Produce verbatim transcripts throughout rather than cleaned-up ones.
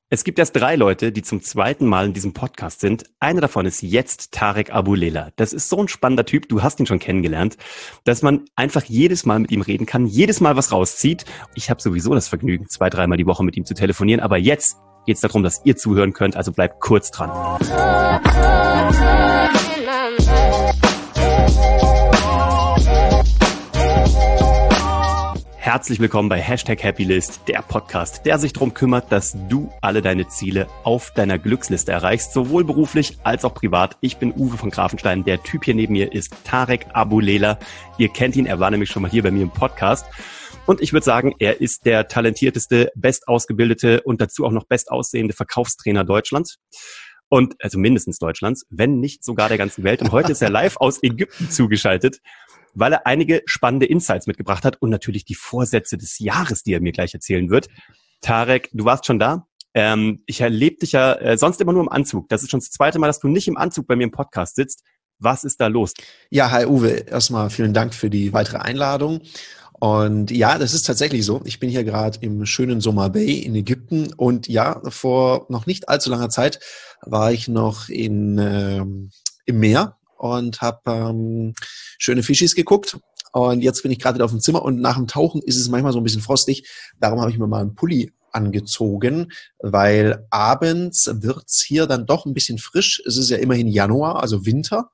Es gibt erst drei Leute, die zum zweiten Mal in diesem Podcast sind. Einer davon ist jetzt Tarek Aboulela. Das ist so ein spannender Typ, du hast ihn schon kennengelernt, dass man einfach jedes Mal mit ihm reden kann, jedes Mal was rauszieht. Ich habe sowieso das Vergnügen, zwei, dreimal die Woche mit ihm zu telefonieren, aber jetzt geht es darum, dass ihr zuhören könnt, also bleibt kurz dran. Herzlich willkommen bei Hashtag Happylist, der Podcast, der sich darum kümmert, dass du alle deine Ziele auf deiner Glücksliste erreichst, sowohl beruflich als auch privat. Ich bin Uwe von Grafenstein, der Typ hier neben mir ist Tarek Aboulela. Ihr kennt ihn, er war nämlich schon mal hier bei mir im Podcast. Und ich würde sagen, er ist der talentierteste, bestausgebildete und dazu auch noch bestaussehende Verkaufstrainer Deutschlands. Und also mindestens Deutschlands, wenn nicht sogar der ganzen Welt. Und heute ist er live aus Ägypten zugeschaltet, weil er einige spannende Insights mitgebracht hat und natürlich die Vorsätze des Jahres, die er mir gleich erzählen wird. Tarek, du warst schon da. Ähm, ich erlebe dich ja äh, sonst immer nur im Anzug. Das ist schon das zweite Mal, dass du nicht im Anzug bei mir im Podcast sitzt. Was ist da los? Ja, hi Uwe. Erstmal vielen Dank für die weitere Einladung. Und ja, das ist tatsächlich so. Ich bin hier gerade im schönen Soma Bay in Ägypten. Und ja, vor noch nicht allzu langer Zeit war ich noch in ähm, im Meer und habe ähm, schöne Fischis geguckt. Und jetzt bin ich gerade wieder auf dem Zimmer und nach dem Tauchen ist es manchmal so ein bisschen frostig. Darum habe ich mir mal einen Pulli angezogen, weil abends wird's hier dann doch ein bisschen frisch. Es ist ja immerhin Januar, also Winter.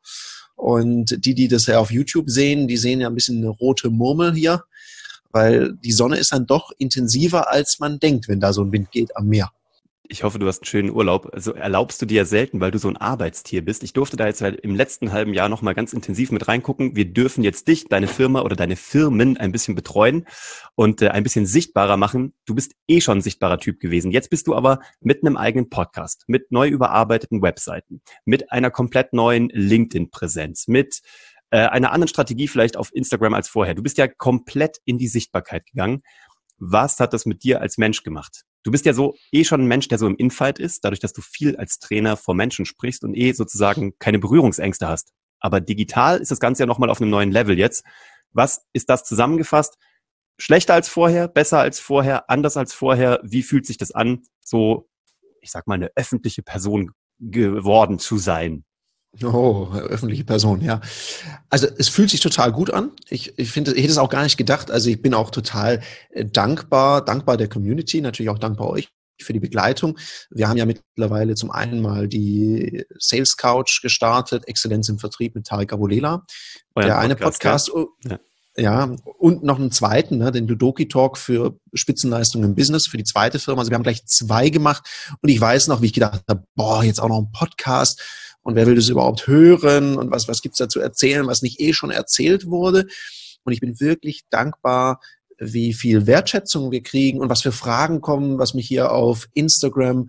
Und die, die das ja auf YouTube sehen, die sehen ja ein bisschen eine rote Murmel hier, weil die Sonne ist dann doch intensiver, als man denkt, wenn da so ein Wind geht am Meer. Ich hoffe, du hast einen schönen Urlaub. Also erlaubst du dir ja selten, weil du so ein Arbeitstier bist. Ich durfte da jetzt halt im letzten halben Jahr noch mal ganz intensiv mit reingucken. Wir dürfen jetzt dich, deine Firma oder deine Firmen ein bisschen betreuen und äh, ein bisschen sichtbarer machen. Du bist eh schon ein sichtbarer Typ gewesen. Jetzt bist du aber mit einem eigenen Podcast, mit neu überarbeiteten Webseiten, mit einer komplett neuen LinkedIn-Präsenz, mit äh, einer anderen Strategie vielleicht auf Instagram als vorher. Du bist ja komplett in die Sichtbarkeit gegangen. Was hat das mit dir als Mensch gemacht? Du bist ja so eh schon ein Mensch, der so im Infight ist, dadurch, dass du viel als Trainer vor Menschen sprichst und eh sozusagen keine Berührungsängste hast. Aber digital ist das Ganze ja nochmal auf einem neuen Level jetzt. Was ist das zusammengefasst? Schlechter als vorher, besser als vorher, anders als vorher? Wie fühlt sich das an, so, ich sag mal, eine öffentliche Person geworden zu sein? Oh, öffentliche Person, ja. Also es fühlt sich total gut an. Ich, ich finde, ich hätte es auch gar nicht gedacht. Also ich bin auch total äh, dankbar, dankbar der Community, natürlich auch dankbar euch für die Begleitung. Wir haben ja mittlerweile zum einen mal die Sales Couch gestartet, Exzellenz im Vertrieb mit Tarek Aboulela. Euer Der eine Podcast, Podcast, ja. Ja, und noch einen zweiten, ne, den Ludoki Talk für Spitzenleistungen im Business, für die zweite Firma. Also wir haben gleich zwei gemacht und ich weiß noch, wie ich gedacht habe, boah, jetzt auch noch ein Podcast und wer will das überhaupt hören und was, was gibt's da zu erzählen, was nicht eh schon erzählt wurde. Und ich bin wirklich dankbar, wie viel Wertschätzung wir kriegen und was für Fragen kommen, was mich hier auf Instagram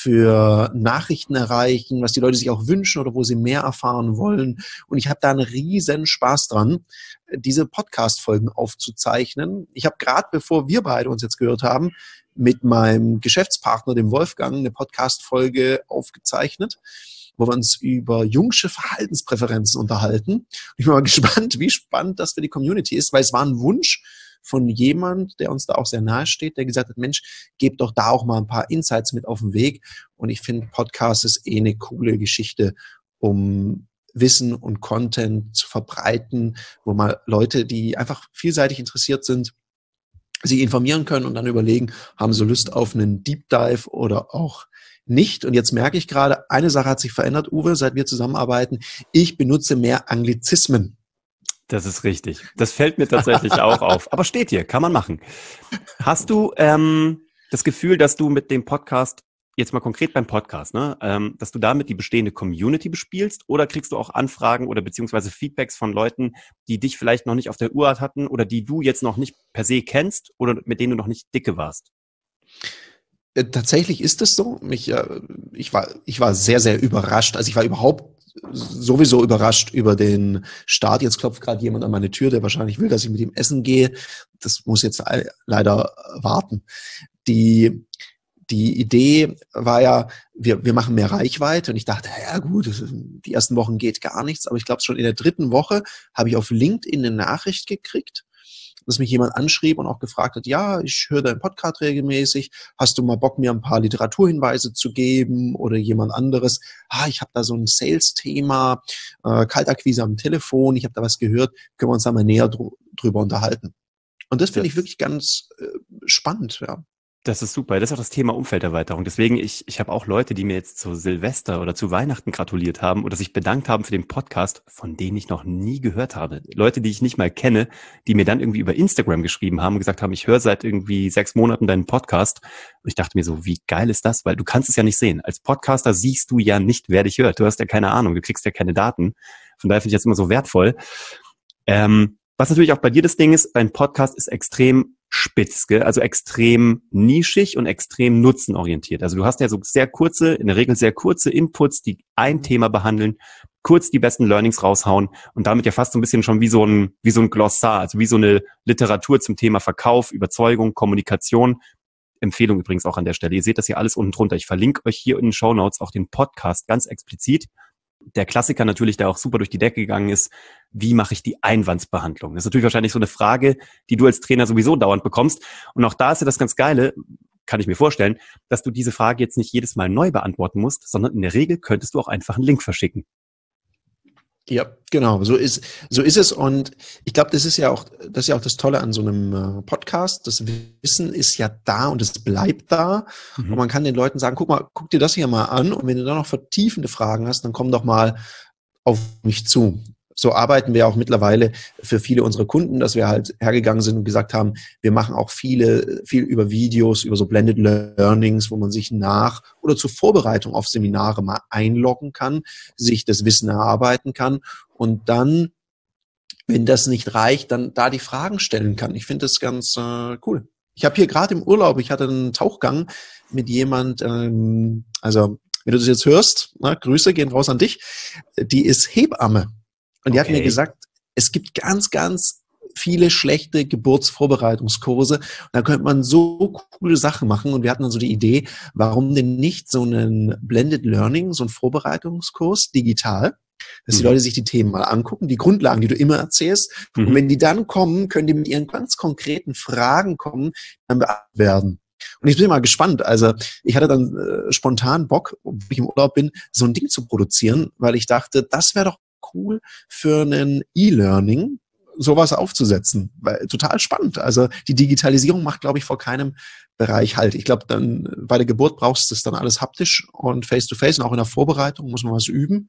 für Nachrichten erreichen, was die Leute sich auch wünschen oder wo sie mehr erfahren wollen. Und ich habe da einen riesen Spaß dran, diese Podcast-Folgen aufzuzeichnen. Ich habe gerade, bevor wir beide uns jetzt gehört haben, mit meinem Geschäftspartner, dem Wolfgang, eine Podcast-Folge aufgezeichnet, wo wir uns über jungsche Verhaltenspräferenzen unterhalten. Ich bin mal gespannt, wie spannend das für die Community ist, weil es war ein Wunsch von jemand, der uns da auch sehr nahe steht, der gesagt hat, Mensch, gebt doch da auch mal ein paar Insights mit auf den Weg. Und ich finde, Podcast ist eh eine coole Geschichte, um Wissen und Content zu verbreiten, wo mal Leute, die einfach vielseitig interessiert sind, sich informieren können und dann überlegen, haben sie Lust auf einen Deep Dive oder auch nicht. Und jetzt merke ich gerade, eine Sache hat sich verändert, Uwe, seit wir zusammenarbeiten. Ich benutze mehr Anglizismen. Das ist richtig. Das fällt mir tatsächlich auch auf. Aber steht hier, kann man machen. Hast du ähm, das Gefühl, dass du mit dem Podcast, jetzt mal konkret beim Podcast, ne, ähm, dass du damit die bestehende Community bespielst oder kriegst du auch Anfragen oder beziehungsweise Feedbacks von Leuten, die dich vielleicht noch nicht auf der Uhr hatten oder die du jetzt noch nicht per se kennst oder mit denen du noch nicht dicke warst? Tatsächlich ist es so. Mich, äh, ich war, ich war sehr, sehr überrascht. Also ich war überhaupt sowieso überrascht über den Start. Jetzt klopft gerade jemand an meine Tür, der wahrscheinlich will, dass ich mit ihm essen gehe. Das muss jetzt leider warten. Die, die Idee war ja, wir, wir machen mehr Reichweite. Und ich dachte, ja gut, die ersten Wochen geht gar nichts. Aber ich glaube, schon in der dritten Woche habe ich auf LinkedIn eine Nachricht gekriegt dass mich jemand anschrieb und auch gefragt hat, ja, ich höre deinen Podcast regelmäßig, hast du mal Bock, mir ein paar Literaturhinweise zu geben, oder jemand anderes, ah, ich habe da so ein Sales-Thema, äh, Kaltakquise am Telefon, ich habe da was gehört, können wir uns da mal näher dr- drüber unterhalten. Und das finde ich wirklich ganz äh, spannend, ja. Das ist super. Das ist auch das Thema Umfelderweiterung. Deswegen, ich, ich habe auch Leute, die mir jetzt zu Silvester oder zu Weihnachten gratuliert haben oder sich bedankt haben für den Podcast, von denen ich noch nie gehört habe. Leute, die ich nicht mal kenne, die mir dann irgendwie über Instagram geschrieben haben und gesagt haben, ich höre seit irgendwie sechs Monaten deinen Podcast. Und ich dachte mir so, wie geil ist das? Weil du kannst es ja nicht sehen. Als Podcaster siehst du ja nicht, wer dich hört. Du hast ja keine Ahnung, du kriegst ja keine Daten. Von daher finde ich das immer so wertvoll. Ähm, was natürlich auch bei dir das Ding ist, dein Podcast ist extrem spitz, gell? Also extrem nischig und extrem nutzenorientiert. Also du hast ja so sehr kurze, in der Regel sehr kurze Inputs, die ein Thema behandeln, kurz die besten Learnings raushauen und damit ja fast so ein bisschen schon wie so ein, wie so ein Glossar, also wie so eine Literatur zum Thema Verkauf, Überzeugung, Kommunikation. Empfehlung übrigens auch an der Stelle. Ihr seht das hier alles unten drunter. Ich verlinke euch hier in den Shownotes auch den Podcast ganz explizit. Der Klassiker natürlich, der auch super durch die Decke gegangen ist, wie mache ich die Einwandsbehandlung? Das ist natürlich wahrscheinlich so eine Frage, die du als Trainer sowieso dauernd bekommst. Und auch da ist ja das ganz Geile, kann ich mir vorstellen, dass du diese Frage jetzt nicht jedes Mal neu beantworten musst, sondern in der Regel könntest du auch einfach einen Link verschicken. Ja, genau, so ist, so ist es. Und ich glaube, das ist ja auch, das ist ja auch das Tolle an so einem äh, Podcast. Das Wissen ist ja da und es bleibt da. Mhm. Und man kann den Leuten sagen, guck mal, guck dir das hier mal an. Und wenn du da noch vertiefende Fragen hast, dann komm doch mal auf mich zu. So arbeiten wir auch mittlerweile für viele unserer Kunden, dass wir halt hergegangen sind und gesagt haben, wir machen auch viele, viel über Videos, über so Blended Learnings, wo man sich nach oder zur Vorbereitung auf Seminare mal einloggen kann, sich das Wissen erarbeiten kann und dann, wenn das nicht reicht, dann da die Fragen stellen kann. Ich finde das ganz äh, cool. Ich habe hier gerade im Urlaub, ich hatte einen Tauchgang mit jemand, ähm, also wenn du das jetzt hörst, na, Grüße gehen raus an dich, die ist Hebamme. Und die okay. hat mir gesagt, es gibt ganz, ganz viele schlechte Geburtsvorbereitungskurse. Und da könnte man so coole Sachen machen. Und wir hatten dann so die Idee, warum denn nicht so einen Blended Learning, so einen Vorbereitungskurs digital, dass mhm. die Leute sich die Themen mal angucken, die Grundlagen, die du immer erzählst. Mhm. Und wenn die dann kommen, können die mit ihren ganz konkreten Fragen kommen, dann beantwortet werden. Und ich bin mal gespannt. Also ich hatte dann äh, spontan Bock, ob ich im Urlaub bin, so ein Ding zu produzieren, weil ich dachte, das wäre doch cool für einen E-Learning, sowas aufzusetzen. Weil, total spannend. Also die Digitalisierung macht, glaube ich, vor keinem Bereich halt. Ich glaube, dann bei der Geburt brauchst du das dann alles haptisch und face-to-face und auch in der Vorbereitung muss man was üben.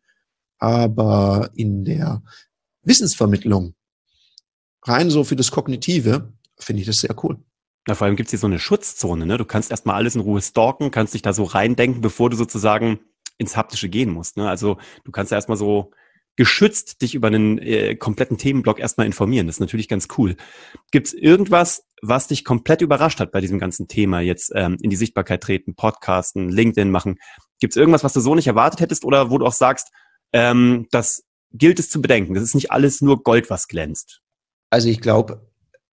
Aber in der Wissensvermittlung, rein so für das Kognitive, finde ich das sehr cool. Na, vor allem gibt's hier so eine Schutzzone, ne? Du kannst erstmal alles in Ruhe stalken, kannst dich da so reindenken, bevor du sozusagen ins Haptische gehen musst, ne? Also du kannst ja erstmal so geschützt dich über einen äh, kompletten Themenblock erstmal informieren. Das ist natürlich ganz cool. Gibt's irgendwas, was dich komplett überrascht hat bei diesem ganzen Thema jetzt ähm, in die Sichtbarkeit treten, Podcasten, LinkedIn machen? Gibt's irgendwas, was du so nicht erwartet hättest oder wo du auch sagst, ähm, das gilt es zu bedenken? Das ist nicht alles nur Gold, was glänzt. Also ich glaube,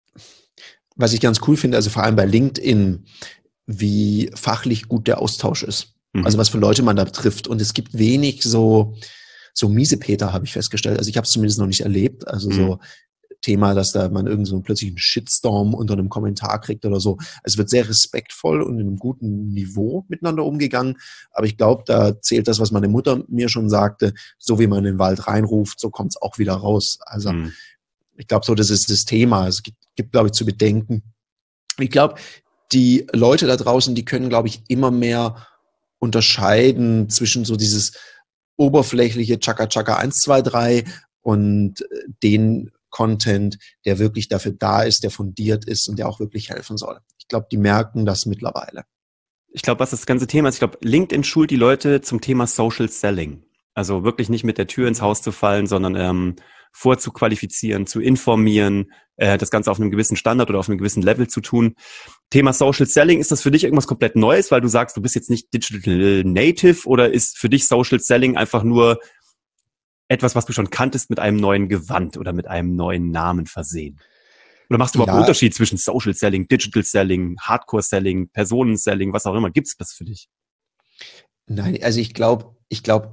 was ich ganz cool finde, also vor allem bei LinkedIn, wie fachlich gut der Austausch ist. Mhm. Also was für Leute man da trifft. Und es gibt wenig so so Miesepeter, habe ich festgestellt. Also ich habe es zumindest noch nicht erlebt. Also mhm. so Thema, dass da man irgend so plötzlich einen Shitstorm unter einem Kommentar kriegt oder so. Es wird sehr respektvoll und in einem guten Niveau miteinander umgegangen. Aber ich glaube, da zählt das, was meine Mutter mir schon sagte, so wie man in den Wald reinruft, so kommt es auch wieder raus. Also mhm. ich glaube so, das ist das Thema. Es gibt, gibt glaube ich, zu bedenken. Ich glaube, die Leute da draußen, die können, glaube ich, immer mehr unterscheiden zwischen so dieses oberflächliche Chaka Chaka eins, zwei, drei und den Content, der wirklich dafür da ist, der fundiert ist und der auch wirklich helfen soll. Ich glaube, die merken das mittlerweile. Ich glaube, was das ganze Thema ist, ich glaube, LinkedIn schult die Leute zum Thema Social Selling. Also wirklich nicht mit der Tür ins Haus zu fallen, sondern ähm, vorzuqualifizieren, zu informieren, äh, das Ganze auf einem gewissen Standard oder auf einem gewissen Level zu tun. Thema Social Selling, ist das für dich irgendwas komplett Neues, weil du sagst, du bist jetzt nicht Digital Native, oder ist für dich Social Selling einfach nur etwas, was du schon kanntest, mit einem neuen Gewand oder mit einem neuen Namen versehen? Oder machst du überhaupt ja. einen Unterschied zwischen Social Selling, Digital Selling, Hardcore Selling, Personen Selling, was auch immer? Gibt's das für dich? Nein, also ich glaube, ich glaube,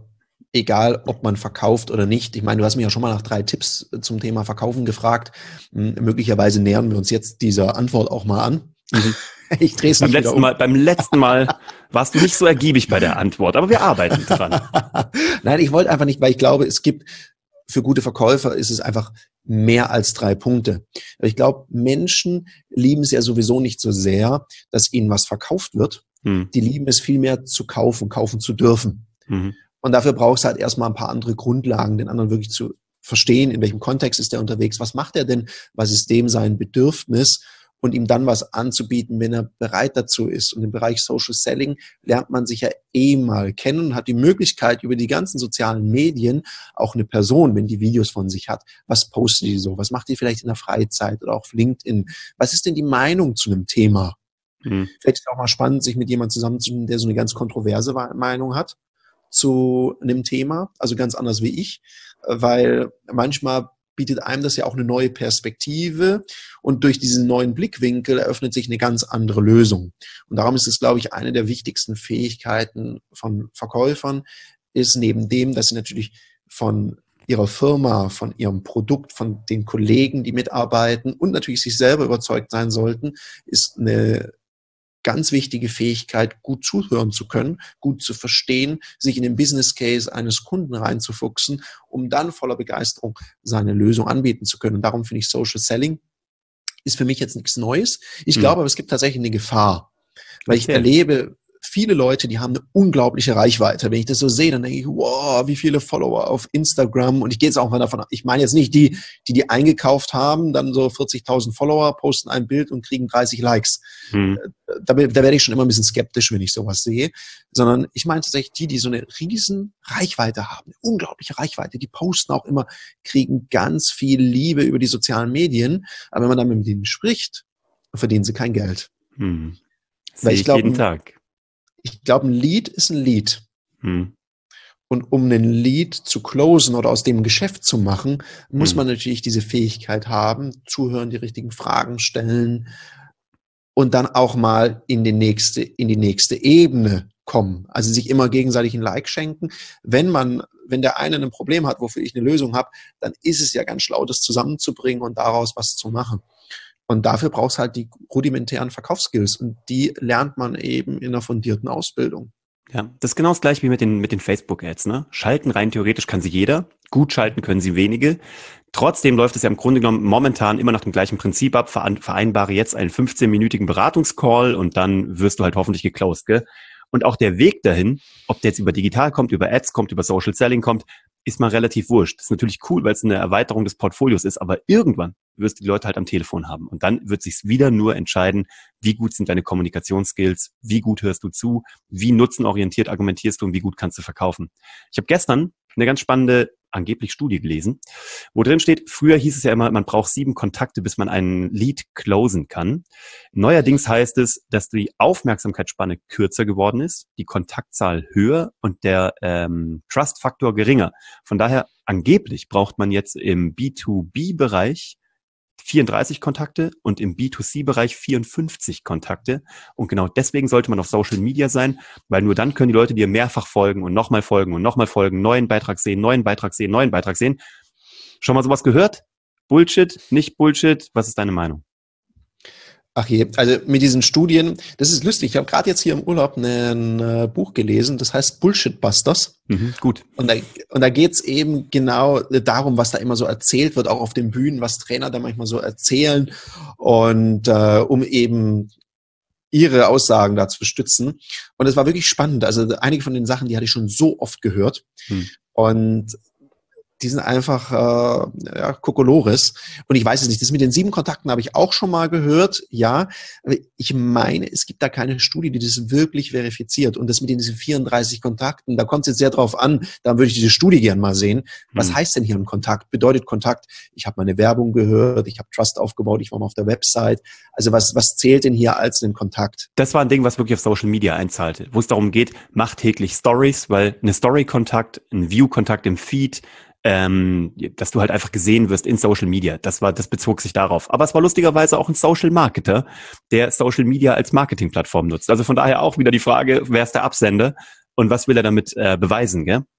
egal ob man verkauft oder nicht. Ich meine, du hast mich ja schon mal nach drei Tipps zum Thema Verkaufen gefragt. M- möglicherweise nähern wir uns jetzt dieser Antwort auch mal an. Mhm. Ich drehe es Beim nicht wieder letzten um. Mal, beim letzten Mal warst du nicht so ergiebig bei der Antwort, aber wir arbeiten dran. Nein, ich wollte einfach nicht, weil ich glaube, es gibt für gute Verkäufer ist es einfach mehr als drei Punkte. Aber ich glaube, Menschen lieben es ja sowieso nicht so sehr, dass ihnen was verkauft wird. Hm. Die lieben es vielmehr zu kaufen, kaufen zu dürfen. Mhm. Und dafür brauchst du halt erstmal ein paar andere Grundlagen, den anderen wirklich zu verstehen, in welchem Kontext ist er unterwegs, was macht er denn, was ist dem sein Bedürfnis und ihm dann was anzubieten, wenn er bereit dazu ist. Und im Bereich Social Selling lernt man sich ja eh mal kennen und hat die Möglichkeit, über die ganzen sozialen Medien auch eine Person, wenn die Videos von sich hat, was postet die so, was macht die vielleicht in der Freizeit oder auch auf LinkedIn, was ist denn die Meinung zu einem Thema? Mhm. Vielleicht ist es auch mal spannend, sich mit jemandem zusammenzutun, der so eine ganz kontroverse Meinung hat zu einem Thema, also ganz anders wie ich, weil manchmal bietet einem das ja auch eine neue Perspektive und durch diesen neuen Blickwinkel eröffnet sich eine ganz andere Lösung. Und darum ist es, glaube ich, eine der wichtigsten Fähigkeiten von Verkäufern, ist neben dem, dass sie natürlich von ihrer Firma, von ihrem Produkt, von den Kollegen, die mitarbeiten und natürlich sich selber überzeugt sein sollten, ist eine ganz wichtige Fähigkeit, gut zuhören zu können, gut zu verstehen, sich in den Business Case eines Kunden reinzufuchsen, um dann voller Begeisterung seine Lösung anbieten zu können. Und darum finde ich Social Selling ist für mich jetzt nichts Neues. Ich Hm. glaube, aber es gibt tatsächlich eine Gefahr, weil ich Okay. erlebe viele Leute, die haben eine unglaubliche Reichweite. Wenn ich das so sehe, dann denke ich, wow, wie viele Follower auf Instagram. Und ich gehe jetzt auch mal davon ab, ich meine jetzt nicht die, die die eingekauft haben, dann so vierzigtausend Follower, posten ein Bild und kriegen dreißig Likes. Hm. Da, da werde ich schon immer ein bisschen skeptisch, wenn ich sowas sehe. Sondern ich meine tatsächlich die, die so eine riesen Reichweite haben, eine unglaubliche Reichweite. Die posten auch immer, kriegen ganz viel Liebe über die sozialen Medien. Aber wenn man dann mit denen spricht, verdienen sie kein Geld. Hm. Weil Sehe ich ich glaub, jeden ein- Tag. Ich glaube, ein Lead ist ein Lead. Hm. Und um einen Lead zu closen oder aus dem ein Geschäft zu machen, muss Hm. man natürlich diese Fähigkeit haben, zuhören, die richtigen Fragen stellen und dann auch mal in die nächste, in die nächste Ebene kommen. Also sich immer gegenseitig ein Like schenken. Wenn man, wenn der eine ein Problem hat, wofür ich eine Lösung habe, dann ist es ja ganz schlau, das zusammenzubringen und daraus was zu machen. Und dafür braucht es halt die rudimentären Verkaufsskills und die lernt man eben in einer fundierten Ausbildung. Ja, das ist genau das gleiche wie mit den, mit den Facebook-Ads, ne? Schalten rein theoretisch kann sie jeder. Gut schalten können sie wenige. Trotzdem läuft es ja im Grunde genommen momentan immer nach dem gleichen Prinzip ab. Veran- Vereinbare jetzt einen fünfzehnminütigen Beratungscall und dann wirst du halt hoffentlich geclosed, gell? Und auch der Weg dahin, ob der jetzt über digital kommt, über Ads kommt, über Social Selling kommt, ist mal relativ wurscht. Das ist natürlich cool, weil es eine Erweiterung des Portfolios ist, aber irgendwann wirst du die Leute halt am Telefon haben. Und dann wird sich's wieder nur entscheiden, wie gut sind deine Kommunikationsskills, wie gut hörst du zu, wie nutzenorientiert argumentierst du und wie gut kannst du verkaufen. Ich habe gestern eine ganz spannende, angeblich Studie gelesen, wo drin steht, früher hieß es ja immer, man braucht sieben Kontakte, bis man einen Lead closen kann. Neuerdings heißt es, dass die Aufmerksamkeitsspanne kürzer geworden ist, die Kontaktzahl höher und der ähm, Trust-Faktor geringer. Von daher, angeblich braucht man jetzt im B zwei B-Bereich vierunddreißig Kontakte und im B zwei C-Bereich vierundfünfzig Kontakte. Und genau deswegen sollte man auf Social Media sein, weil nur dann können die Leute dir mehrfach folgen und nochmal folgen und nochmal folgen, neuen Beitrag sehen, neuen Beitrag sehen, neuen Beitrag sehen. Schon mal sowas gehört? Bullshit, nicht Bullshit? Was ist deine Meinung? Ach je, also mit diesen Studien, das ist lustig. Ich habe gerade jetzt hier im Urlaub ein äh, Buch gelesen, das heißt Bullshit Busters. Mhm, gut. Und da, und da geht's eben genau darum, was da immer so erzählt wird, auch auf den Bühnen, was Trainer da manchmal so erzählen und äh, um eben ihre Aussagen da zu stützen. Und es war wirklich spannend. Also einige von den Sachen, die hatte ich schon so oft gehört. Hm. Und die sind einfach äh, ja, Kokolores. Und ich weiß es nicht, das mit den sieben Kontakten habe ich auch schon mal gehört, ja. Aber ich meine, es gibt da keine Studie, die das wirklich verifiziert. Und das mit diesen vierunddreißig Kontakten, da kommt es jetzt sehr drauf an, da würde ich diese Studie gern mal sehen. Was Hm. heißt denn hier ein Kontakt? Bedeutet Kontakt, ich habe meine Werbung gehört, ich habe Trust aufgebaut, ich war mal auf der Website. Also was, was zählt denn hier als ein Kontakt? Das war ein Ding, was wirklich auf Social Media einzahlte, wo es darum geht, mach täglich Stories, weil eine Story-Kontakt, ein View-Kontakt im Feed, ähm, dass du halt einfach gesehen wirst in Social Media. Das war, das bezog sich darauf. Aber es war lustigerweise auch ein Social Marketer, der Social Media als Marketingplattform nutzt. Also von daher auch wieder die Frage, wer ist der Absender und was will er damit äh, beweisen, gell?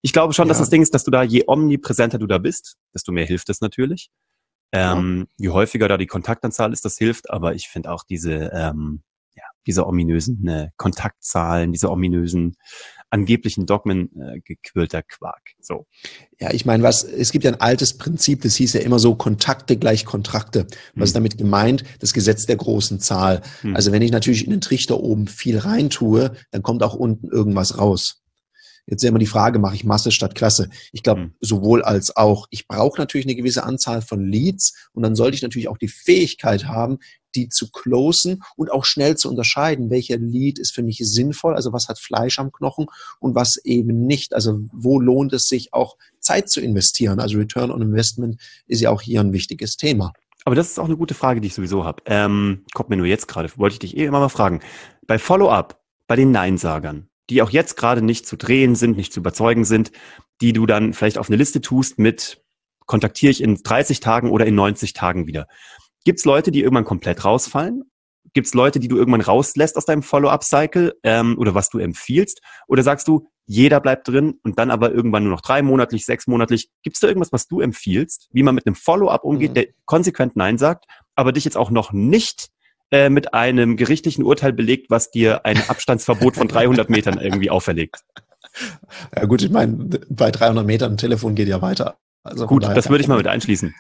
Ich glaube schon, dass Ja, das Ding ist, dass du da, je omnipräsenter du da bist, desto mehr hilft es natürlich. klar. Ähm, je häufiger da die Kontaktanzahl ist, das hilft. Aber ich finde auch diese, ähm, ja, diese ominösen äh, Kontaktzahlen, diese ominösen angeblichen Dogmen, äh, gequirlter Quark. So. Ja, ich meine, was, es gibt ja ein altes Prinzip, das hieß ja immer so Kontakte gleich Kontrakte. Was ist Hm. damit gemeint? Das Gesetz der großen Zahl. Hm. Also wenn ich natürlich in den Trichter oben viel reintue, dann kommt auch unten irgendwas raus. Jetzt ist ja immer die Frage, mache ich Masse statt Klasse? Ich glaube, Hm. sowohl als auch. Ich brauche natürlich eine gewisse Anzahl von Leads und dann sollte ich natürlich auch die Fähigkeit haben, die zu closen und auch schnell zu unterscheiden, welcher Lead ist für mich sinnvoll, also was hat Fleisch am Knochen und was eben nicht. Also wo lohnt es sich auch Zeit zu investieren? Also Return on Investment ist ja auch hier ein wichtiges Thema. Aber das ist auch eine gute Frage, die ich sowieso habe. Ähm, kommt mir nur jetzt gerade, wollte ich dich eh immer mal fragen. Bei Follow-up, bei den Neinsagern, die auch jetzt gerade nicht zu drehen sind, nicht zu überzeugen sind, die du dann vielleicht auf eine Liste tust mit, kontaktiere ich in dreißig Tagen oder in neunzig Tagen wieder. Gibt es Leute, die irgendwann komplett rausfallen? Gibt es Leute, die du irgendwann rauslässt aus deinem Follow-up-Cycle ähm, oder was du empfiehlst? Oder sagst du, jeder bleibt drin und dann aber irgendwann nur noch drei monatlich, sechs monatlich? Gibt es da irgendwas, was du empfiehlst, wie man mit einem Follow-up umgeht, Mhm. der konsequent Nein sagt, aber dich jetzt auch noch nicht äh, mit einem gerichtlichen Urteil belegt, was dir ein Abstandsverbot von dreihundert Metern irgendwie auferlegt? Ja gut, ich meine, bei dreihundert Metern ein Telefon geht ja weiter. Also von Gut, daher das kein würde ich mal Problem. mit einschließen.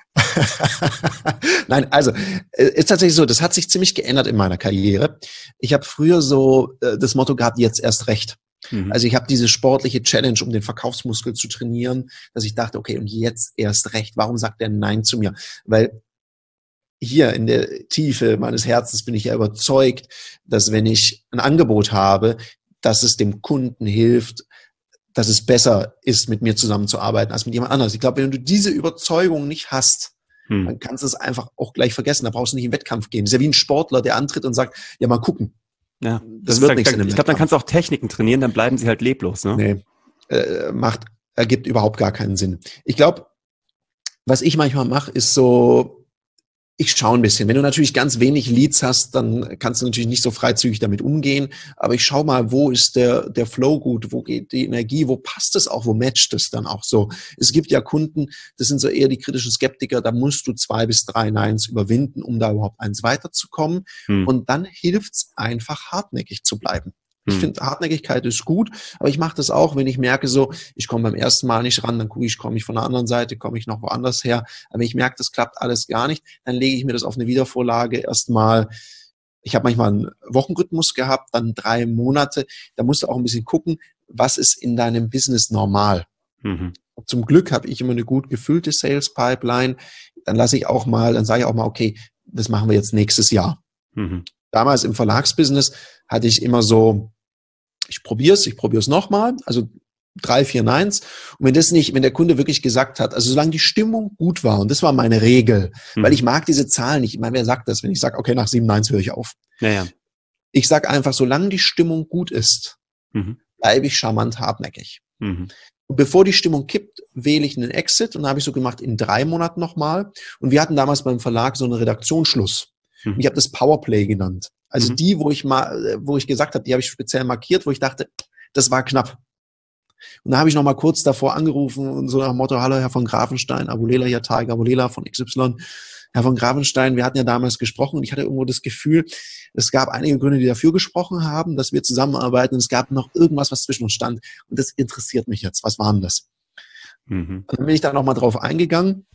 Nein, also äh, ist tatsächlich so, das hat sich ziemlich geändert in meiner Karriere. Ich habe früher so äh, das Motto gehabt, jetzt erst recht. Mhm. Also ich habe diese sportliche Challenge, um den Verkaufsmuskel zu trainieren, dass ich dachte, okay, und jetzt erst recht. Warum sagt der Nein zu mir? Weil hier in der Tiefe meines Herzens bin ich ja überzeugt, dass wenn ich ein Angebot habe, dass es dem Kunden hilft, dass es besser ist, mit mir zusammenzuarbeiten als mit jemand anderes. Ich glaube, wenn du diese Überzeugung nicht hast, Hm. dann kannst du es einfach auch gleich vergessen. Da brauchst du nicht in den Wettkampf gehen. Das ist ja wie ein Sportler, der antritt und sagt, ja, mal gucken. Ja, Das ist wird halt, nichts in einem ich glaube, dann Wettkampf. kannst du auch Techniken trainieren, dann bleiben sie halt leblos, ne? Nee, äh, macht, ergibt überhaupt gar keinen Sinn. Ich glaube, was ich manchmal mache, ist so, ich schaue ein bisschen. Wenn du natürlich ganz wenig Leads hast, dann kannst du natürlich nicht so freizügig damit umgehen. Aber ich schaue mal, wo ist der, der Flow gut? Wo geht die Energie? Wo passt es auch? Wo matcht es dann auch so? Es gibt ja Kunden, das sind so eher die kritischen Skeptiker, da musst du zwei bis drei Neins überwinden, um da überhaupt eins weiterzukommen. Hm. Und dann hilft's einfach, hartnäckig zu bleiben. Ich Hm. finde, Hartnäckigkeit ist gut, aber ich mache das auch, wenn ich merke so, ich komme beim ersten Mal nicht ran, dann gucke ich, komme ich von der anderen Seite, komme ich noch woanders her. Aber wenn ich merke, das klappt alles gar nicht, dann lege ich mir das auf eine Wiedervorlage erstmal. Ich habe manchmal einen Wochenrhythmus gehabt, dann drei Monate. Da musst du auch ein bisschen gucken, was ist in deinem Business normal. Mhm. Zum Glück habe ich immer eine gut gefüllte Sales Pipeline. Dann lasse ich auch mal, dann sage ich auch mal, okay, das machen wir jetzt nächstes Jahr. Mhm. Damals im Verlagsbusiness hatte ich immer so, ich probiere es, ich probiere es nochmal, also drei, vier Neins. Und wenn das nicht, wenn der Kunde wirklich gesagt hat, also solange die Stimmung gut war, und das war meine Regel, Mhm. weil ich mag diese Zahlen nicht. Ich meine, wer sagt das, wenn ich sage, okay, nach sieben Neins höre ich auf. Naja. Ich sage einfach, solange die Stimmung gut ist, Mhm. bleibe ich charmant hartnäckig. Mhm. Und bevor die Stimmung kippt, wähle ich einen Exit und dann habe ich so gemacht in drei Monaten nochmal. Und wir hatten damals beim Verlag so einen Redaktionsschluss. Mhm. Und ich habe das Powerplay genannt. Also Mhm. die, wo ich mal, wo ich gesagt habe, die habe ich speziell markiert, wo ich dachte, das war knapp. Und da habe ich noch mal kurz davor angerufen und so nach dem Motto, hallo Herr von Grafenstein, Abulela hier, Tarek Abulela von X Y. Herr von Grafenstein, wir hatten ja damals gesprochen und ich hatte irgendwo das Gefühl, es gab einige Gründe, die dafür gesprochen haben, dass wir zusammenarbeiten und es gab noch irgendwas, was zwischen uns stand und das interessiert mich jetzt. Was war denn das? Mhm. Und dann bin ich da noch mal drauf eingegangen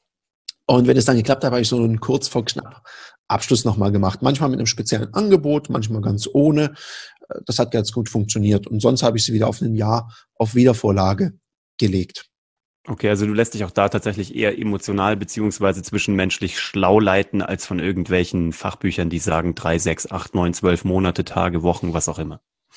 und wenn es dann geklappt hat, habe ich so einen kurz vor knapp Abschluss noch mal gemacht. Manchmal mit einem speziellen Angebot, manchmal ganz ohne. Das hat ganz gut funktioniert und sonst habe ich sie wieder auf ein Jahr auf Wiedervorlage gelegt. Okay, also du lässt dich auch da tatsächlich eher emotional beziehungsweise zwischenmenschlich schlau leiten, als von irgendwelchen Fachbüchern, die sagen drei, sechs, acht, neun, zwölf Monate, Tage, Wochen, was auch immer.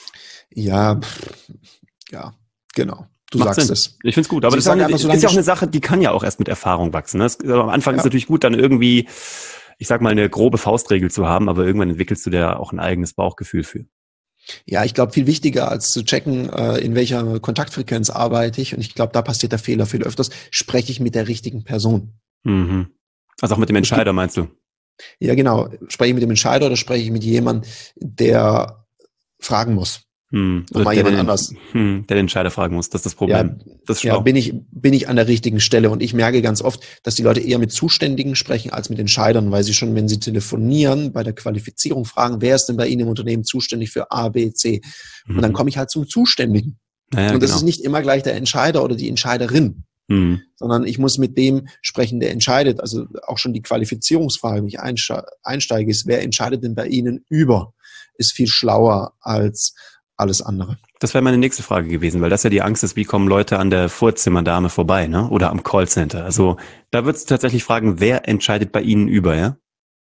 Ja, pff, ja, genau. Du Macht sagst Sinn. es. Ich find's gut, aber Also das ich ist, auch sage eine, einfach, solange ist ja auch die- eine Sache, die kann ja auch erst mit Erfahrung wachsen. Ne? Das, also am Anfang Ja. ist es natürlich gut, dann irgendwie, ich sag mal, eine grobe Faustregel zu haben, aber irgendwann entwickelst du da auch ein eigenes Bauchgefühl für. Ja, ich glaube, viel wichtiger als zu checken, äh, in welcher Kontaktfrequenz arbeite ich. Und ich glaube, da passiert der Fehler viel öfters. Spreche ich mit der richtigen Person? Mhm. Also auch mit dem Es gibt- Entscheider, meinst du? Ja, genau. Spreche ich mit dem Entscheider oder spreche ich mit jemandem, der fragen muss? Hm. Oder Mal der, jemand den, anders. hm, der den Entscheider fragen muss. Das ist das Problem. Ja, Das ist ja, schlau. bin ich, bin ich an der richtigen Stelle. Und ich merke ganz oft, dass die Leute eher mit Zuständigen sprechen als mit Entscheidern, weil sie schon, wenn sie telefonieren, bei der Qualifizierung fragen, wer ist denn bei Ihnen im Unternehmen zuständig für A, B, C? Und dann Mhm. komme ich halt zum Zuständigen. Naja, Und das genau. ist nicht immer gleich der Entscheider oder die Entscheiderin, Mhm. sondern ich muss mit dem sprechen, der entscheidet. Also auch schon die Qualifizierungsfrage, wenn ich einsteige, ist, wer entscheidet denn bei Ihnen über? Ist viel schlauer als alles andere. Das wäre meine nächste Frage gewesen, weil das ja die Angst ist, wie kommen Leute an der Vorzimmerdame vorbei, ne? Oder am Callcenter. Also da würdest du tatsächlich fragen, wer entscheidet bei Ihnen über, ja?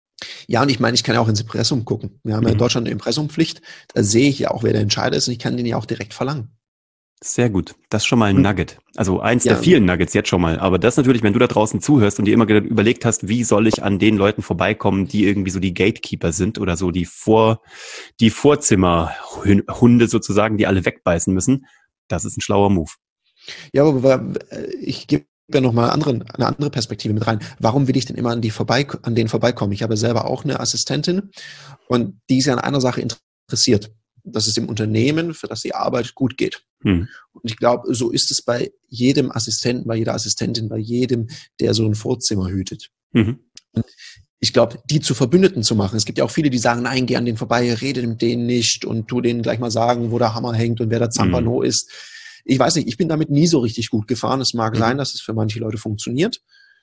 Ja, und ich meine, ich kann ja auch ins Impressum gucken. Wir haben ja in Mhm. Deutschland eine Impressumpflicht. Da sehe ich ja auch, wer der Entscheider ist und ich kann den ja auch direkt verlangen. Sehr gut. Das ist schon mal ein Und, Nugget. Also eins ja, der vielen Nuggets jetzt schon mal. Aber das natürlich, wenn du da draußen zuhörst und dir immer überlegt hast, wie soll ich an den Leuten vorbeikommen, die irgendwie so die Gatekeeper sind oder so die Vor, die Vorzimmerhunde sozusagen, die alle wegbeißen müssen. Das ist ein schlauer Move. ja, aber ich gebe ja noch mal andere, eine andere Perspektive mit rein. Warum will ich denn immer an die vorbei, an denen vorbeikommen? Ich habe selber auch eine Assistentin und die ist ja an einer Sache interessiert, dass es dem Unternehmen, für das sie arbeitet, gut geht. Hm. Und ich glaube, so ist es bei jedem Assistenten, bei jeder Assistentin, bei jedem, der so ein Vorzimmer hütet. Mhm. Und ich glaube, die zu Verbündeten zu machen. Es gibt ja auch viele, die sagen, nein, geh an den vorbei, rede mit denen nicht und tu denen gleich mal sagen, wo der Hammer hängt und wer der Zampano mhm. ist. Ich weiß nicht, ich bin damit nie so richtig gut gefahren. Es mag Mhm. sein, dass es für manche Leute funktioniert.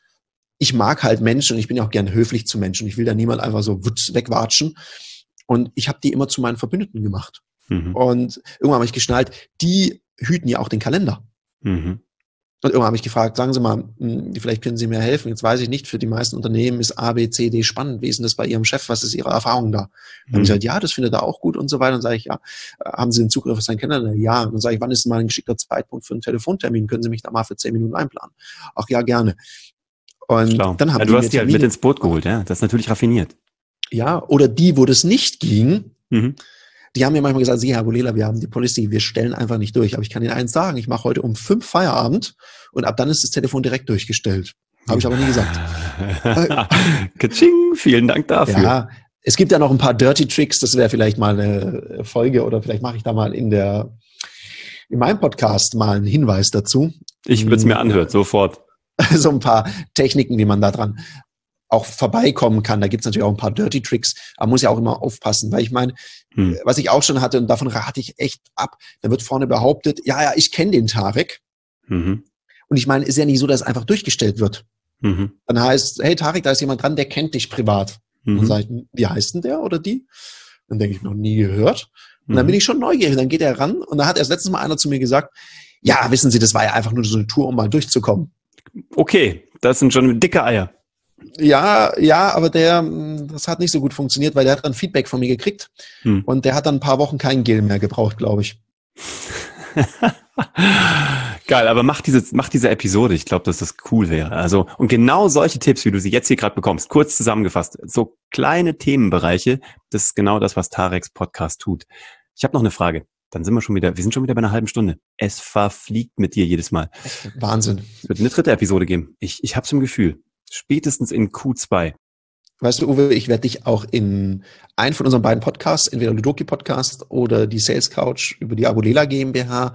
Ich mag halt Menschen und ich bin ja auch gern höflich zu Menschen. Ich will da niemand einfach so wegwatschen. Und ich habe die immer zu meinen Verbündeten gemacht. Mhm. Und irgendwann habe ich geschnallt, die hüten ja auch den Kalender. Mhm. Und irgendwann habe ich gefragt, sagen Sie mal, vielleicht können Sie mir helfen. Jetzt weiß ich nicht, für die meisten Unternehmen ist A, B, C, D spannend. Wie ist denn das bei Ihrem Chef? Was ist Ihre Erfahrung da? Dann Mhm. haben sie gesagt, ja, das findet er auch gut und so weiter. Und sage ich, ja, haben Sie einen Zugriff auf seinen Kalender? Ja. Und dann sage ich, wann ist denn mal ein geschickter Zeitpunkt für einen Telefontermin? Können Sie mich da mal für zehn Minuten einplanen? Ach ja, gerne. Und Schlau. dann haben Ja, die du mir hast die halt Termine, mit ins Boot geholt, ja. Das ist natürlich raffiniert. ja, oder die, wo das nicht ging, Mhm. die haben mir manchmal gesagt, Sie, Herr Bolela, wir haben die Policy, wir stellen einfach nicht durch. Aber ich kann Ihnen eins sagen, ich mache heute um fünf Feierabend und ab dann ist das Telefon direkt durchgestellt. Habe ich aber nie gesagt. Katsching, vielen Dank dafür. Ja, es gibt ja noch ein paar Dirty Tricks, das wäre vielleicht mal eine Folge oder vielleicht mache ich da mal in der in meinem Podcast mal einen Hinweis dazu. Ich würde es mir anhören, sofort. So ein paar Techniken, wie man da dran auch vorbeikommen kann. Da gibt es natürlich auch ein paar Dirty Tricks, aber man muss ja auch immer aufpassen, weil ich meine, hm. was ich auch schon hatte, und davon rate ich echt ab, da wird vorne behauptet, ja, ja, ich kenne den Tarek. Mhm. Und ich meine, ist ja nicht so, dass es einfach durchgestellt wird. Mhm. Dann heißt, hey Tarek, da ist jemand dran, der kennt dich privat. Mhm. Dann sage ich, wie heißt denn der oder die? Dann denke ich, noch nie gehört. Und mhm. dann bin ich schon neugierig. Dann geht er ran und dann hat erst letztes Mal einer zu mir gesagt, ja, wissen Sie, das war ja einfach nur so eine Tour, um mal durchzukommen. Okay, das sind schon dicke Eier. Ja, ja, aber der, das hat nicht so gut funktioniert, weil der hat dann Feedback von mir gekriegt hm. und der hat dann ein paar Wochen kein Gel mehr gebraucht, glaube ich. Geil, aber mach diese, mach diese Episode. Ich glaube, dass das cool wäre. Also, und genau solche Tipps, wie du sie jetzt hier gerade bekommst, kurz zusammengefasst, so kleine Themenbereiche, das ist genau das, was Tareks Podcast tut. Ich habe noch eine Frage. Dann sind wir schon wieder, wir sind schon wieder bei einer halben Stunde. Es verfliegt mit dir jedes Mal. Wahnsinn. Es wird eine dritte Episode geben. Ich, ich hab's im Gefühl. Spätestens in Q zwei. Weißt du, Uwe, ich werde dich auch in einen von unseren beiden Podcasts, entweder Ludoki Podcast oder die Sales Couch über die Abolela GmbH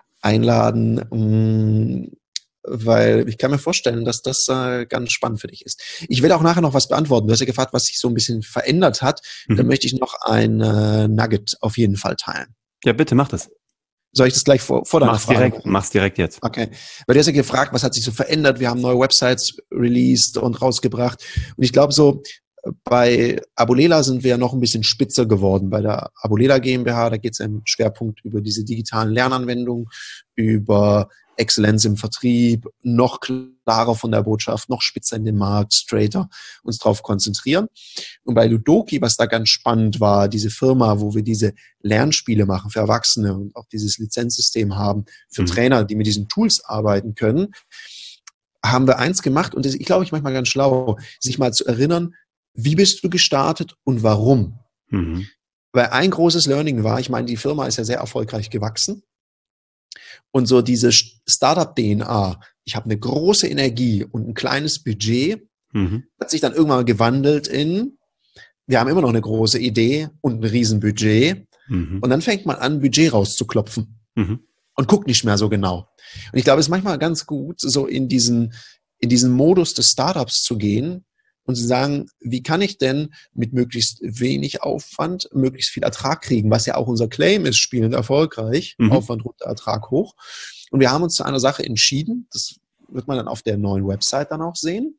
einladen, weil ich kann mir vorstellen, dass das äh, ganz spannend für dich ist. Ich will auch nachher noch was beantworten. Du hast ja gefragt, was sich so ein bisschen verändert hat. Mhm. Da möchte ich noch ein äh, Nugget auf jeden Fall teilen. Ja, bitte, mach das. Soll ich das gleich vor, vor deiner mach's Frage direkt, machen? Mach's direkt jetzt. Okay. Weil du hast ja gefragt, was hat sich so verändert? Wir haben neue Websites released und rausgebracht. Und ich glaube so, bei Abolela sind wir ja noch ein bisschen spitzer geworden. Bei der Abolela GmbH, da geht es im Schwerpunkt über diese digitalen Lernanwendungen, über Exzellenz im Vertrieb, noch klarer von der Botschaft, noch spitzer in den Markt, straighter uns drauf konzentrieren. Und bei Ludoki, was da ganz spannend war, diese Firma, wo wir diese Lernspiele machen für Erwachsene und auch dieses Lizenzsystem haben für mhm. Trainer, die mit diesen Tools arbeiten können, haben wir eins gemacht und das, ich glaube, ich manchmal ganz schlau, sich mal zu erinnern, wie bist du gestartet und warum? Mhm. Weil ein großes Learning war, ich meine, die Firma ist ja sehr erfolgreich gewachsen. Und so diese Startup-D N A, ich habe eine große Energie und ein kleines Budget, mhm. hat sich dann irgendwann gewandelt in, wir haben immer noch eine große Idee und ein Riesenbudget, Mhm. Und dann fängt man an, Budget rauszuklopfen Mhm. und guckt nicht mehr so genau. Und ich glaube, es ist manchmal ganz gut, so in diesen, in diesen Modus des Startups zu gehen und zu sagen, wie kann ich denn mit möglichst wenig Aufwand möglichst viel Ertrag kriegen, was ja auch unser Claim ist, spielend erfolgreich, Mhm. Aufwand runter, Ertrag hoch. Und wir haben uns zu einer Sache entschieden, das wird man dann auf der neuen Website dann auch sehen.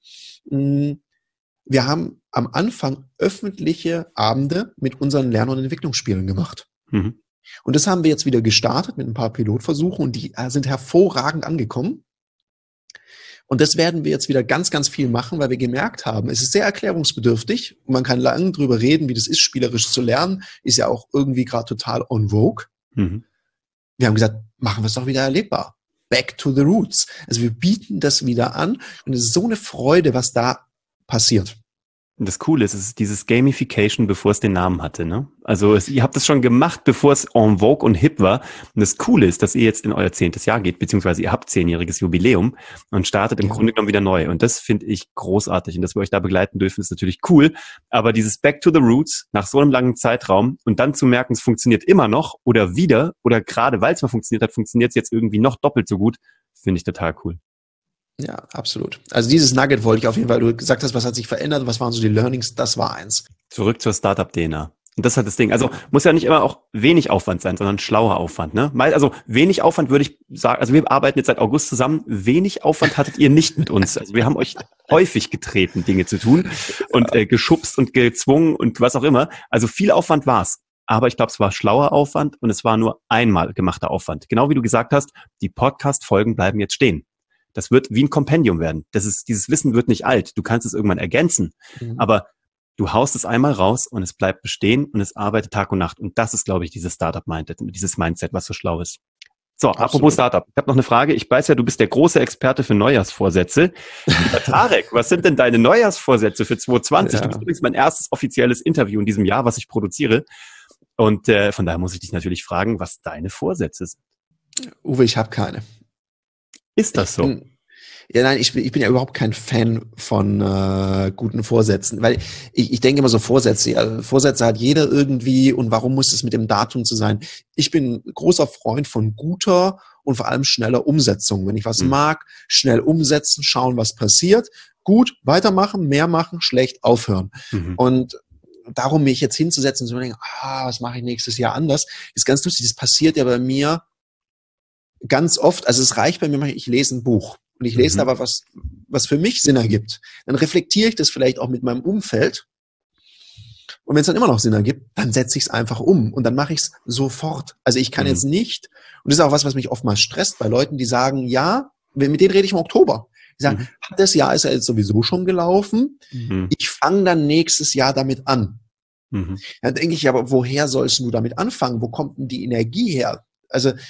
Wir haben am Anfang öffentliche Abende mit unseren Lern- und Entwicklungsspielen gemacht. Mhm. Und das haben wir jetzt wieder gestartet mit ein paar Pilotversuchen und die sind hervorragend angekommen. Und das werden wir jetzt wieder ganz, ganz viel machen, weil wir gemerkt haben, es ist sehr erklärungsbedürftig. Man kann lange drüber reden, wie das ist, spielerisch zu lernen. Ist ja auch irgendwie gerade total on vogue. Mhm. Wir haben gesagt, machen wir es doch wieder erlebbar. Back to the roots. Also wir bieten das wieder an und es ist so eine Freude, was da passiert. Und das Coole ist, es ist dieses Gamification, bevor es den Namen hatte, ne? Also es, ihr habt es schon gemacht, bevor es en vogue und hip war. Und das Coole ist, dass ihr jetzt in euer zehntes Jahr geht, beziehungsweise ihr habt zehnjähriges Jubiläum und startet im Ja. Grunde genommen wieder neu. Und das finde ich großartig. Und dass wir euch da begleiten dürfen, ist natürlich cool. Aber dieses Back to the Roots nach so einem langen Zeitraum und dann zu merken, es funktioniert immer noch oder wieder oder gerade weil es mal funktioniert hat, funktioniert es jetzt irgendwie noch doppelt so gut, finde ich total cool. Ja, absolut. Also dieses Nugget wollte ich auf jeden Fall, du gesagt hast, was hat sich verändert, was waren so die Learnings, das war eins. Zurück zur Startup-D N A. Und das hat das Ding. Also muss ja nicht immer auch wenig Aufwand sein, sondern schlauer Aufwand. Ne? Mal, also wenig Aufwand würde ich sagen, also wir arbeiten jetzt seit August zusammen, wenig Aufwand hattet ihr nicht mit uns. Also wir haben euch häufig getreten, Dinge zu tun und äh, geschubst und gezwungen und was auch immer. Also viel Aufwand war's. Aber ich glaube, es war schlauer Aufwand und es war nur einmal gemachter Aufwand. Genau wie du gesagt hast, die Podcast-Folgen bleiben jetzt stehen. Das wird wie ein Kompendium werden. Das ist, dieses Wissen wird nicht alt. Du kannst es irgendwann ergänzen. Mhm. Aber du haust es einmal raus und es bleibt bestehen und es arbeitet Tag und Nacht. Und das ist, glaube ich, dieses Startup-Mindset, dieses Mindset, was so schlau ist. So, Absolut. Apropos Startup. Ich habe noch eine Frage. Ich weiß ja, du bist der große Experte für Neujahrsvorsätze. Lieber Tarek, was sind denn deine Neujahrsvorsätze für zwanzig zwanzig? Ja. Du bist übrigens mein erstes offizielles Interview in diesem Jahr, was ich produziere. Und äh, von daher muss ich dich natürlich fragen, was deine Vorsätze sind. Uwe, ich habe keine. Ist das so? Bin, ja, nein, ich bin, ich bin ja überhaupt kein Fan von äh, guten Vorsätzen, weil ich, ich denke immer so Vorsätze, ja, Vorsätze hat jeder irgendwie und warum muss es mit dem Datum zu sein? Ich bin großer Freund von guter und vor allem schneller Umsetzung. Wenn ich was Mhm. mag, schnell umsetzen, schauen, was passiert, gut, weitermachen, mehr machen, schlecht, aufhören. Mhm. Und darum mich jetzt hinzusetzen und zu denken, ah, was mache ich nächstes Jahr anders, ist ganz lustig. Das passiert ja bei mir ganz oft, also es reicht bei mir, ich lese ein Buch und ich lese Mhm. aber was, was für mich Sinn ergibt. Dann reflektiere ich das vielleicht auch mit meinem Umfeld und wenn es dann immer noch Sinn ergibt, dann setze ich es einfach um und dann mache ich es sofort. Also ich kann Mhm. jetzt nicht, und das ist auch was, was mich oftmals stresst bei Leuten, die sagen, ja, mit denen rede ich im Oktober. Die sagen, Mhm. das Jahr ist ja jetzt sowieso schon gelaufen, Mhm. ich fange dann nächstes Jahr damit an. Mhm. Dann denke ich, aber woher sollst du damit anfangen? Wo kommt denn die Energie her? Also äh,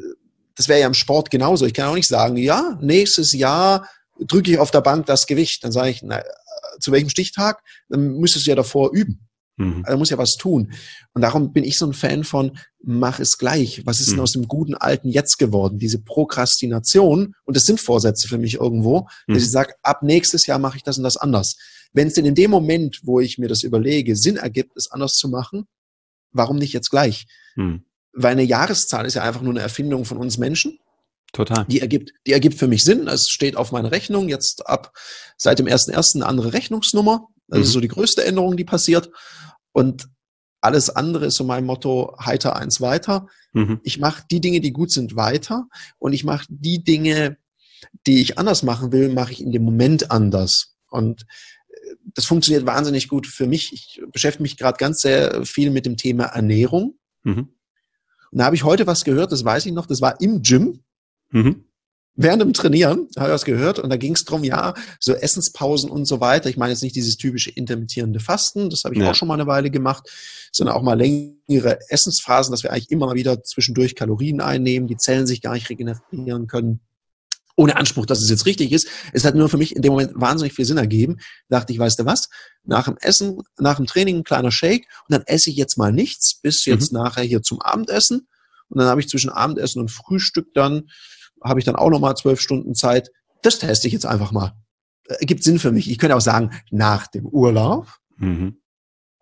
das wäre ja im Sport genauso. Ich kann auch nicht sagen, ja, nächstes Jahr drücke ich auf der Bank das Gewicht. Dann sage ich, na, zu welchem Stichtag? Dann müsstest du ja davor üben. Mhm. Also muss ja was tun. Und darum bin ich so ein Fan von, mach es gleich. Was ist denn Mhm. aus dem guten alten Jetzt geworden? Diese Prokrastination, und das sind Vorsätze für mich irgendwo, Mhm. dass ich sage, ab nächstes Jahr mache ich das und das anders. Wenn es denn in dem Moment, wo ich mir das überlege, Sinn ergibt, es anders zu machen, warum nicht jetzt gleich? Mhm. Weil eine Jahreszahl ist ja einfach nur eine Erfindung von uns Menschen. Total. Die ergibt, die ergibt für mich Sinn. Es steht auf meiner Rechnung jetzt ab seit dem ersten ersten eine andere Rechnungsnummer. Das Mhm. ist so die größte Änderung, die passiert. Und alles andere ist so mein Motto, heiter eins weiter. Mhm. Ich mache die Dinge, die gut sind, weiter. Und ich mache die Dinge, die ich anders machen will, mache ich in dem Moment anders. Und äh, das funktioniert wahnsinnig gut für mich. Ich beschäftige mich gerade ganz sehr viel mit dem Thema Ernährung. Mhm. Und da habe ich heute was gehört, das weiß ich noch, das war im Gym. Mhm. Während dem Trainieren habe ich was gehört und da ging es drum, ja, so Essenspausen und so weiter. Ich meine jetzt nicht dieses typische intermittierende Fasten, das habe ich Ja. auch schon mal eine Weile gemacht, sondern auch mal längere Essensphasen, dass wir eigentlich immer mal wieder zwischendurch Kalorien einnehmen, die Zellen sich gar nicht regenerieren können. Ohne Anspruch, dass es jetzt richtig ist. Es hat nur für mich in dem Moment wahnsinnig viel Sinn ergeben. Da dachte ich, weißt du was? Nach dem Essen, nach dem Training ein kleiner Shake und dann esse ich jetzt mal nichts bis jetzt Mhm. nachher hier zum Abendessen. Und dann habe ich zwischen Abendessen und Frühstück dann, habe ich dann auch nochmal zwölf Stunden Zeit. Das teste ich jetzt einfach mal. Äh, Gibt Sinn für mich. Ich könnte auch sagen, nach dem Urlaub. Mhm.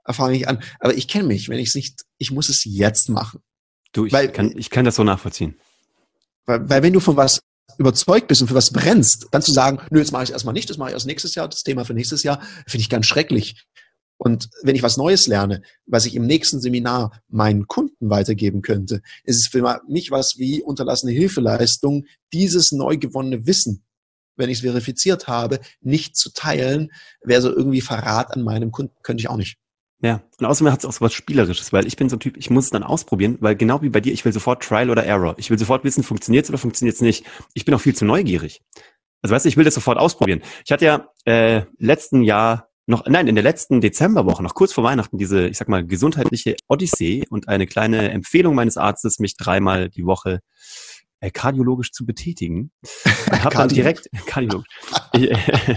fange ich an. Aber ich kenne mich, wenn ich es nicht, ich muss es jetzt machen. Du, ich, weil, kann, ich kann das so nachvollziehen. Weil, weil wenn du von was überzeugt bist und für was brennst, dann zu sagen, nö, jetzt mache ich es erstmal nicht, das mache ich erst nächstes Jahr, das Thema für nächstes Jahr, finde ich ganz schrecklich. Und wenn ich was Neues lerne, was ich im nächsten Seminar meinen Kunden weitergeben könnte, ist es für mich was wie unterlassene Hilfeleistung, dieses neu gewonnene Wissen, wenn ich es verifiziert habe, nicht zu teilen, wäre so irgendwie Verrat an meinem Kunden, könnte ich auch nicht. Ja, und außerdem hat es auch so was Spielerisches, weil ich bin so ein Typ, ich muss es dann ausprobieren, weil genau wie bei dir, ich will sofort Trial oder Error. Ich will sofort wissen, funktioniert es oder funktioniert es nicht. Ich bin auch viel zu neugierig. Also weißt du, ich will das sofort ausprobieren. Ich hatte ja äh, letzten Jahr noch, nein, in der letzten Dezemberwoche, noch kurz vor Weihnachten, diese, ich sag mal, gesundheitliche Odyssee und eine kleine Empfehlung meines Arztes, mich dreimal die Woche äh, kardiologisch zu betätigen. Und hab dann direkt, kardiologisch. Ich, äh,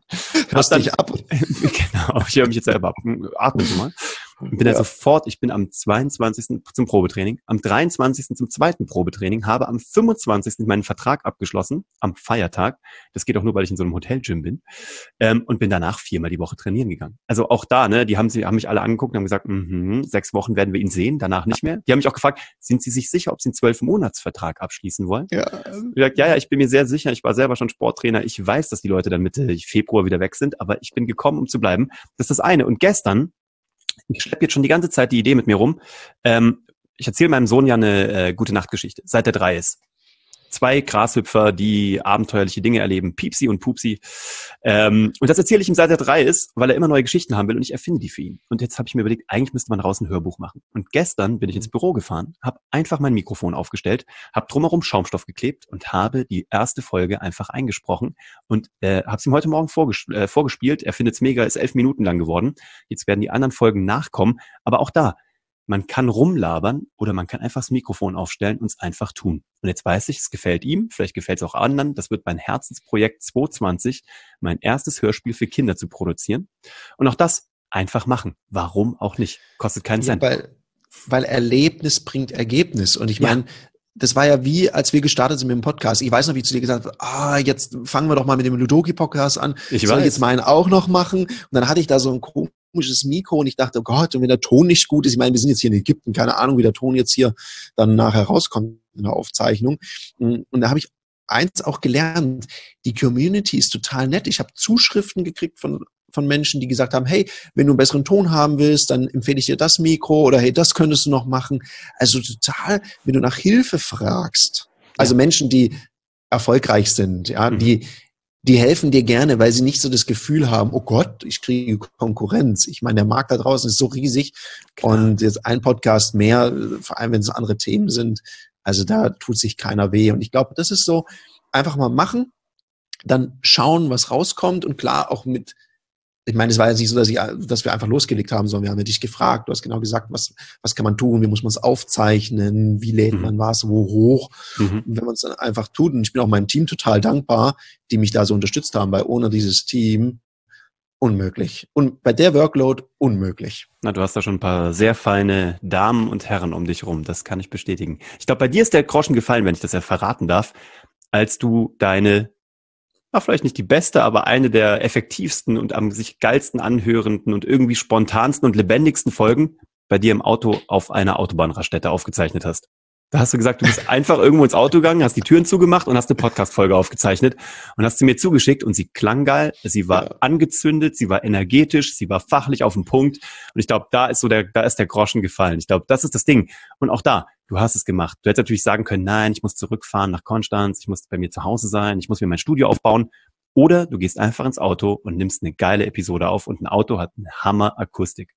hab dann, dich ab. Genau, ich höre mich jetzt selber ab. Atme schon mal. Und bin ja. dann sofort, ich bin am zweiundzwanzigsten zum Probetraining, am dreiundzwanzigsten zum zweiten Probetraining, habe am fünfundzwanzigsten meinen Vertrag abgeschlossen, am Feiertag. Das geht auch nur, weil ich in so einem Hotelgym bin. Ähm, und bin danach viermal die Woche trainieren gegangen. Also auch da, ne, die haben sie, haben mich alle angeguckt und haben gesagt, mh, sechs Wochen werden wir ihn sehen, danach nicht mehr. Die haben mich auch gefragt, sind Sie sich sicher, ob Sie einen zwölf-Monats-Vertrag abschließen wollen? Ja. Ich habe gesagt, ja, ja, ich bin mir sehr sicher, ich war selber schon Sporttrainer, ich weiß, dass die Leute dann Mitte Februar wieder weg sind, aber ich bin gekommen, um zu bleiben. Das ist das eine. Und gestern, ich schleppe jetzt schon die ganze Zeit die Idee mit mir rum. Ähm, ich erzähle meinem Sohn ja eine äh, gute Nachtgeschichte, seit er drei ist. Zwei Grashüpfer, die abenteuerliche Dinge erleben, Piepsi und Pupsi. Ähm, und das erzähle ich ihm, seit er drei ist, weil er immer neue Geschichten haben will und ich erfinde die für ihn. Und jetzt habe ich mir überlegt, eigentlich müsste man raus ein Hörbuch machen. Und gestern bin ich ins Büro gefahren, habe einfach mein Mikrofon aufgestellt, habe drumherum Schaumstoff geklebt und habe die erste Folge einfach eingesprochen und äh, habe es ihm heute Morgen vorges- äh, vorgespielt. Er findet es mega, ist elf Minuten lang geworden. Jetzt werden die anderen Folgen nachkommen. Aber auch da, man kann rumlabern oder man kann einfach das Mikrofon aufstellen und es einfach tun. Und jetzt weiß ich, es gefällt ihm, vielleicht gefällt es auch anderen. Das wird mein Herzensprojekt zwanzig zwanzig, mein erstes Hörspiel für Kinder zu produzieren. Und auch das einfach machen. Warum auch nicht? Kostet keinen Cent. Ja, weil, weil Erlebnis bringt Ergebnis. Und ich meine, ja. Das war ja wie, als wir gestartet sind mit dem Podcast. Ich weiß noch, wie ich zu dir gesagt habe, ah, jetzt fangen wir doch mal mit dem Ludoki-Podcast an. Ich Soll weiß. ich jetzt meinen auch noch machen? Und dann hatte ich da so ein komisches Mikro und ich dachte, oh Gott, und wenn der Ton nicht gut ist, ich meine, wir sind jetzt hier in Ägypten, keine Ahnung, wie der Ton jetzt hier dann nachher rauskommt in der Aufzeichnung. Und da habe ich eins auch gelernt, die Community ist total nett. Ich habe Zuschriften gekriegt von von Menschen, die gesagt haben, hey, wenn du einen besseren Ton haben willst, dann empfehle ich dir das Mikro oder hey, das könntest du noch machen. Also total, wenn du nach Hilfe fragst, also ja. Menschen, die erfolgreich sind, ja, mhm. die die helfen dir gerne, weil sie nicht so das Gefühl haben, oh Gott, ich kriege Konkurrenz. Ich meine, der Markt da draußen ist so riesig. Klar. Und jetzt ein Podcast mehr, vor allem wenn es andere Themen sind, also da tut sich keiner weh. Und ich glaube, das ist so, einfach mal machen, dann schauen, was rauskommt und klar auch mit, ich meine, es war jetzt nicht so, dass, ich, dass wir einfach losgelegt haben, sondern wir haben ja dich gefragt, du hast genau gesagt, was, was kann man tun, wie muss man es aufzeichnen, wie lädt mhm. man was, wo hoch. Mhm. Und wenn man es dann einfach tut, und ich bin auch meinem Team total dankbar, die mich da so unterstützt haben, weil ohne dieses Team unmöglich. Und bei der Workload unmöglich. Na, du hast da schon ein paar sehr feine Damen und Herren um dich rum, das kann ich bestätigen. Ich glaube, bei dir ist der Groschen gefallen, wenn ich das ja verraten darf, als du deine war vielleicht nicht die beste, aber eine der effektivsten und am sich geilsten anhörenden und irgendwie spontansten und lebendigsten Folgen bei dir im Auto auf einer Autobahnraststätte aufgezeichnet hast. Da hast du gesagt, du bist einfach irgendwo ins Auto gegangen, hast die Türen zugemacht und hast eine Podcast-Folge aufgezeichnet und hast sie mir zugeschickt und sie klang geil, sie war ja. angezündet, sie war energetisch, sie war fachlich auf den Punkt und ich glaube, da ist so der, da ist der Groschen gefallen. Ich glaube, das ist das Ding. Und auch da, du hast es gemacht. Du hättest natürlich sagen können, nein, ich muss zurückfahren nach Konstanz, ich muss bei mir zu Hause sein, ich muss mir mein Studio aufbauen. Oder du gehst einfach ins Auto und nimmst eine geile Episode auf und ein Auto hat eine Hammer-Akustik.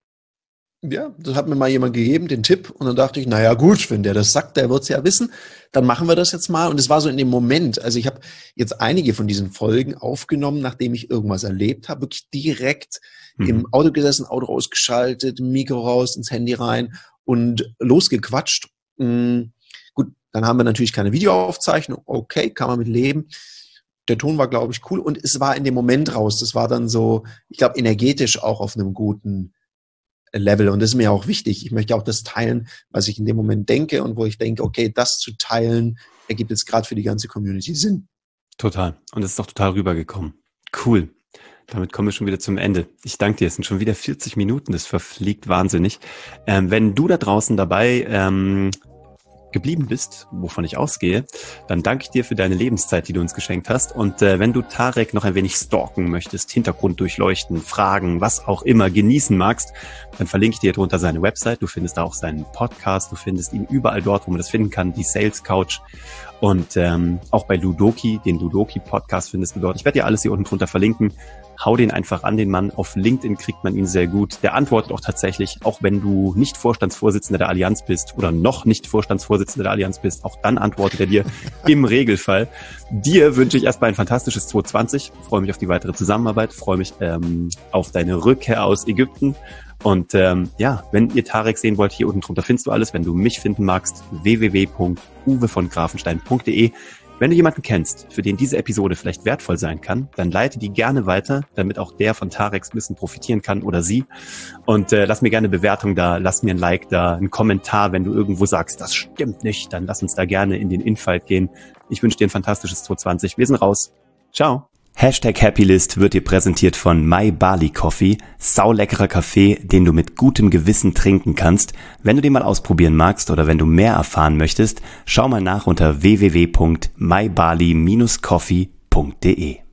Ja, das hat mir mal jemand gegeben, den Tipp. Und dann dachte ich, naja gut, wenn der das sagt, der wird's ja wissen. Dann machen wir das jetzt mal. Und es war so in dem Moment, also ich habe jetzt einige von diesen Folgen aufgenommen, nachdem ich irgendwas erlebt habe, wirklich direkt mhm. im Auto gesessen, Auto ausgeschaltet, Mikro raus, ins Handy rein und losgequatscht. Mhm. Gut, dann haben wir natürlich keine Videoaufzeichnung. Okay, kann man mit leben. Der Ton war, glaube ich, cool. Und es war in dem Moment raus. Das war dann so, ich glaube, energetisch auch auf einem guten Level. Und das ist mir auch wichtig. Ich möchte auch das teilen, was ich in dem Moment denke und wo ich denke, okay, das zu teilen, ergibt jetzt gerade für die ganze Community Sinn. Total. Und es ist doch total rübergekommen. Cool. Damit kommen wir schon wieder zum Ende. Ich danke dir, es sind schon wieder vierzig Minuten, das verfliegt wahnsinnig. Ähm, wenn du da draußen dabei ähm, geblieben bist, wovon ich ausgehe, dann danke ich dir für deine Lebenszeit, die du uns geschenkt hast. Und äh, wenn du Tarek noch ein wenig stalken möchtest, Hintergrund durchleuchten, fragen, was auch immer genießen magst, dann verlinke ich dir drunter seine Website. Du findest da auch seinen Podcast, du findest ihn überall dort, wo man das finden kann, die Sales Couch. Und ähm, auch bei Ludoki, den Ludoki-Podcast findest du dort. Ich werde dir alles hier unten drunter verlinken. Hau den einfach an den Mann. Auf LinkedIn kriegt man ihn sehr gut. Der antwortet auch tatsächlich, auch wenn du nicht Vorstandsvorsitzender der Allianz bist oder noch nicht Vorstandsvorsitzender der Allianz bist, auch dann antwortet er dir im Regelfall. Dir wünsche ich erstmal ein fantastisches zwanzig zwanzig. Freue mich auf die weitere Zusammenarbeit, freue mich ähm, auf deine Rückkehr aus Ägypten. Und ähm, ja, wenn ihr Tarek sehen wollt, hier unten drunter findest du alles. Wenn du mich finden magst, w w w punkt uwe von grafenstein punkt d e. Wenn du jemanden kennst, für den diese Episode vielleicht wertvoll sein kann, dann leite die gerne weiter, damit auch der von Tareks Wissen profitieren kann oder sie. Und äh, lass mir gerne eine Bewertung da, lass mir ein Like da, einen Kommentar, wenn du irgendwo sagst, das stimmt nicht, dann lass uns da gerne in den Infight gehen. Ich wünsche dir ein fantastisches zwanzig zwanzig. Wir sind raus. Ciao. Hashtag Happylist wird dir präsentiert von My Barley Coffee, sauleckerer Kaffee, den du mit gutem Gewissen trinken kannst. Wenn du den mal ausprobieren magst oder wenn du mehr erfahren möchtest, schau mal nach unter w w w punkt my barley dash coffee punkt d e.